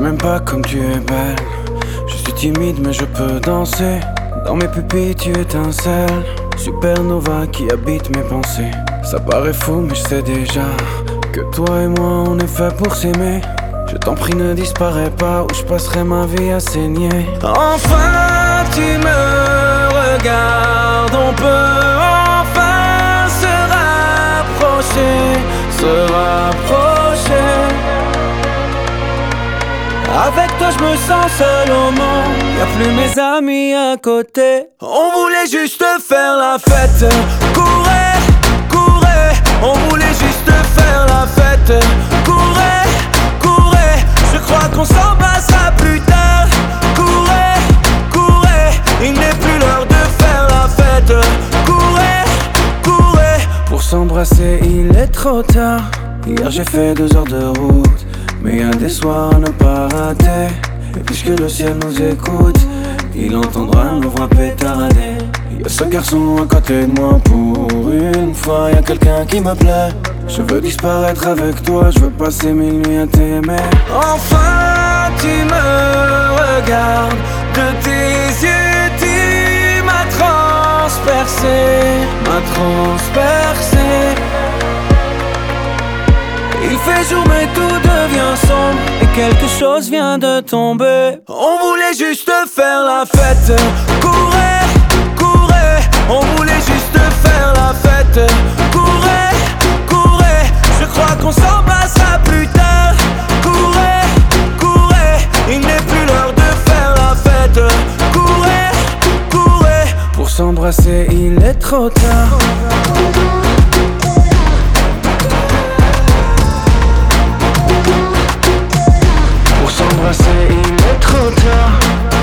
même pas comme tu es belle. Je suis timide mais je peux danser. Dans mes pupilles tu étincelles. Supernova qui habite mes pensées. Ça paraît fou mais je sais déjà que toi et moi on est fait pour s'aimer. Je t'en prie ne disparais pas ou je passerai ma vie à saigner. Enfin tu me regardes, on peut enfin se rapprocher, se rapprocher. Avec toi je me sens seul au monde, y'a plus mes amis à côté. On voulait juste faire la fête, courez, courez. On voulait juste faire la fête, courez, courez. Je crois qu'on s'embrassera plus tard. Courez, courez. Il n'est plus l'heure de faire la fête. Courez, courez. Pour s'embrasser il est trop tard. Hier j'ai fait 2 heures de route, mais y'a des soirs à ne pas rater. Et puisque le ciel nous écoute, il entendra nos voix pétarder. Y'a ce garçon à côté de moi, pour une fois y'a quelqu'un qui me plaît. Je veux disparaître avec toi, je veux passer 1000 nuits à t'aimer. Enfin tu me regardes, de tes yeux tu m'as transpercé, m'as transpercé. Il fait jour mais tout devient sombre et quelque chose vient de tomber. On voulait juste faire la fête, courez, courez. On voulait juste faire la fête, courez, courez. Je crois qu'on s'embrassera plus tard. Courez, courez. Il n'est plus l'heure de faire la fête. Courez, courez. Pour s'embrasser il est trop tard. Il est trop tard.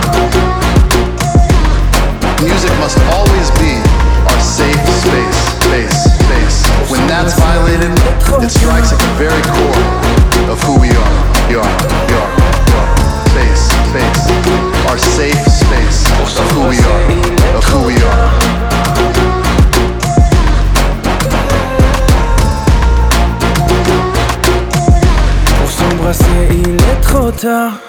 Music must always be our safe space. When that's violated, it strikes at the very core of who we are. We are. Space. Our safe space of who we are. Of who we are. Pour s'embrasser, il est trop tard.